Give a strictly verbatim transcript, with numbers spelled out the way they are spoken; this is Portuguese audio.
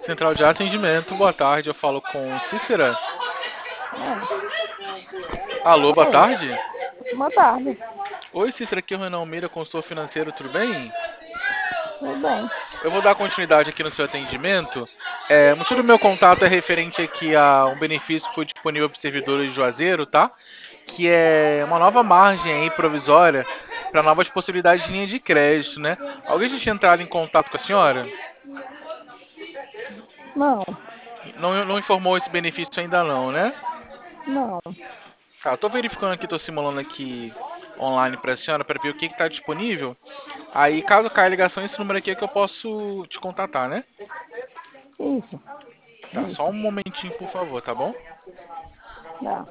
Central de atendimento, boa tarde. Eu falo com Cícera. É. Alô, boa Oi, tarde. boa tarde. Oi, Cícera, aqui é o Renan Almeida, consultor financeiro, tudo bem? Tudo bem? Eu vou dar continuidade aqui no seu atendimento. É, o motivo do meu contato é referente aqui a um benefício que foi disponível para os servidores de Juazeiro, tá? Que é uma nova margem aí provisória para novas possibilidades de linha de crédito, né? Alguém já tinha entrado em contato com a senhora? Não, Não, não informou esse benefício ainda não, né? não. Tá, tô verificando aqui, tô simulando aqui online para a senhora para ver o que está disponível. Aí, caso caia a ligação, esse número aqui é que eu posso te contatar, né? Isso, Tá, só isso. um momentinho, por favor, tá bom? Não.